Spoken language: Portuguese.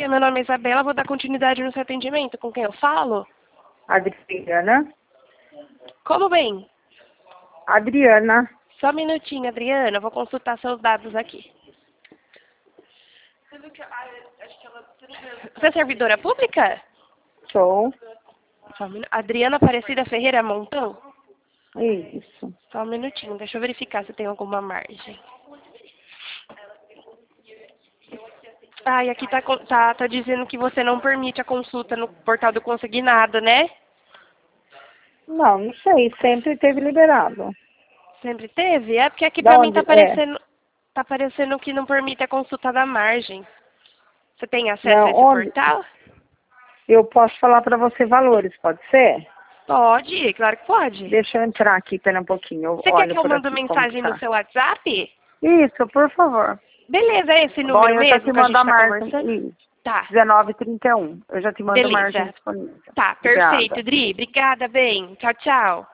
dia, meu nome é Isabela, vou dar continuidade no seu atendimento. Com quem eu falo? Adriana. Como bem? Adriana. Só um minutinho, Adriana, eu vou consultar seus dados aqui. Você é servidora pública? Sou. Só um Adriana Aparecida Ferreira Montão? Isso. Só um minutinho, deixa eu verificar se tem alguma margem. Ah, e aqui tá dizendo que você não permite a consulta no portal do consignado, né? Não sei, sempre teve liberado. Sempre teve? É porque aqui Da pra mim onde? tá aparecendo que não permite a consulta da margem. Você tem acesso Não, a esse onde? portal? Eu posso falar para você valores, pode ser? Pode, claro que pode. Deixa eu entrar aqui, pera um pouquinho. Eu Você quer olho que eu por mando aqui como mensagem tá. no seu WhatsApp? Isso, por favor. Beleza, é esse Bom, número eu já mesmo te que a mando gente a tá margem. conversando? Isso. Tá, 19h31. Eu já te mando a margem beleza. disponível. Tá, Obrigada. perfeito, Dri. Obrigada, bem. Tchau, tchau.